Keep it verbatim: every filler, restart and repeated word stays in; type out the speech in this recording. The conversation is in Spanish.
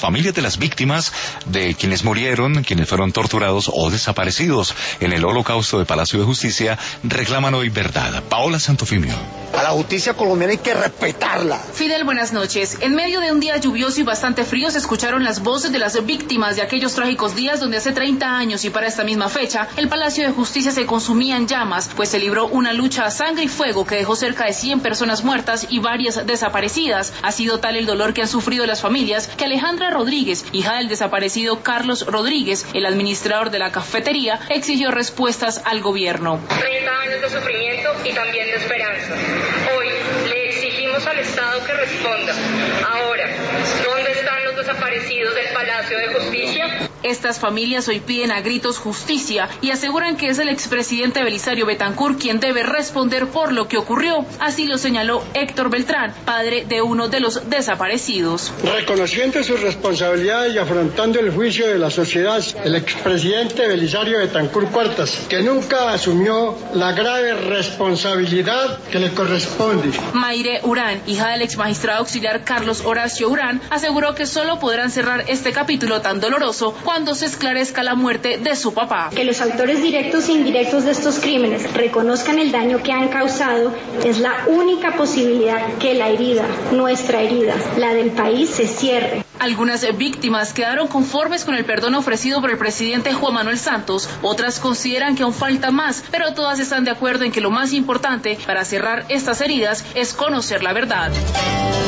familias de las víctimas, de quienes murieron, quienes fueron torturados o desaparecidos en el Holocausto de Palacio de Justicia, reclaman hoy verdad. Paola Santofimio. A la justicia colombiana hay que respetarla. Fidel, buenas noches. En medio de un día lluvioso y bastante frío se escucharon las voces de las víctimas de aquellos trágicos días donde hace treinta años y para esta misma fecha el Palacio de Justicia se consumía en llamas, pues se libró una lucha a sangre y fuego que dejó cerca de cien personas muertas y varias desaparecidas. Ha sido tal el dolor que han sufrido las familias que Alejandra Rodríguez, hija del desaparecido Carlos Rodríguez, el administrador de la cafetería, exigió respuestas al gobierno. treinta años de sufrimiento y también de esperanza. Hoy le exigimos al Estado que responda. Ahora, ¿dónde están los desaparecidos del Palacio de Justicia? Estas familias hoy piden a gritos justicia y aseguran que es el expresidente Belisario Betancur quien debe responder por lo que ocurrió. Así lo señaló Héctor Beltrán, padre de uno de los desaparecidos. Reconociendo su responsabilidad y afrontando el juicio de la sociedad, el expresidente Belisario Betancur Cuartas, que nunca asumió la grave responsabilidad que le corresponde. Mayre Urán, hija del exmagistrado auxiliar Carlos Horacio Urán, aseguró que solo podrán cerrar este capítulo tan doloroso cuando se esclarezca la muerte de su papá. Que los autores directos e indirectos de estos crímenes reconozcan el daño que han causado es la única posibilidad que la herida, nuestra herida, la del país, se cierre. Algunas víctimas quedaron conformes con el perdón ofrecido por el presidente Juan Manuel Santos, otras consideran que aún falta más, pero todas están de acuerdo en que lo más importante para cerrar estas heridas es conocer la verdad.